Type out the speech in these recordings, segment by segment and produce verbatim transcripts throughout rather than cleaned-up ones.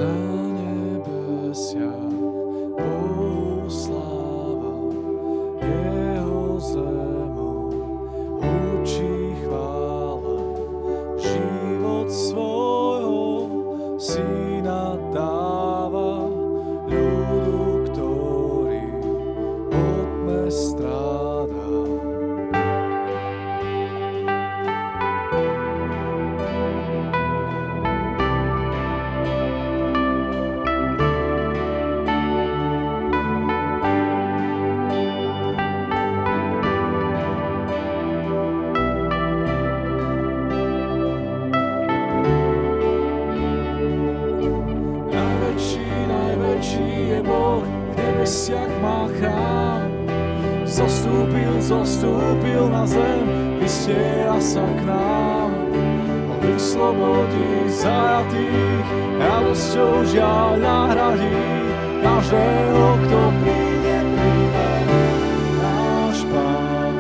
nebesiach Bohu sláva, jeho zemu hučí chvála. Život svojho syna dáva ľudu, ktorý po tme stráda. Nebesiach má chrám, zostúpil, zostúpil na zem, vystiera sa k nám. Vyslobodí zajatých, radosťou žiaľ nahradí každého, kto príde, príde náš Pán.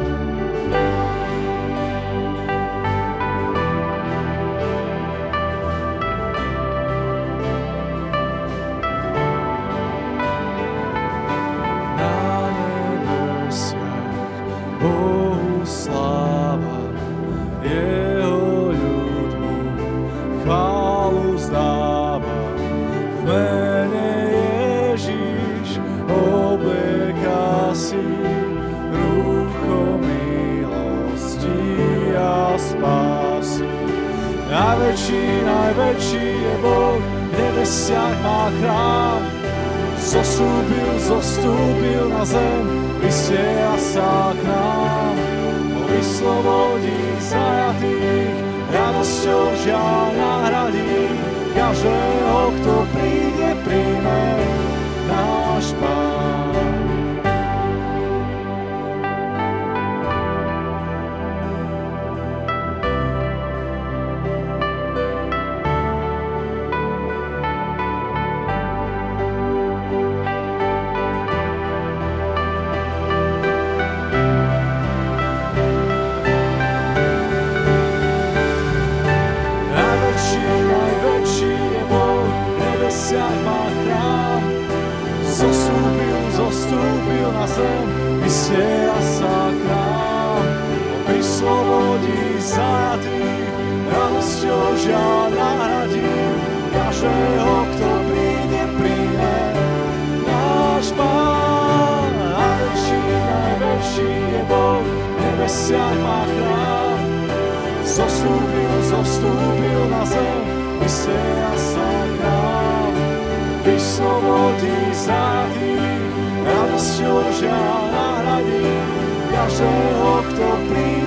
Bohu sláva, jeho ľud mu chválu zdáva. V mene Ježíš obleká si rúcho milosti a spásy. Najväčší, najväčší je Boh, v nebesiach má chrám. Zostúpil, zostúpil na zem, vystiera sa k nám. Vyslobodí zajatých, radosťou žiaľ nahradí každého, kto príde, príjme náš Pán. Zostúpil, zostúpil na zem, vystiera sa k nám. Vyslobodí zajatých, radosťou žiaľ nahradí každého, kto príde, príjme náš Pán. Najväčší, najväčší je Boh, v nebesiach má chrám. Zostúpil, zostúpil na zem, vystiera sa k nám. Vyslobodí zajatých, radosťou žiaľ nahradí každého, kto príde.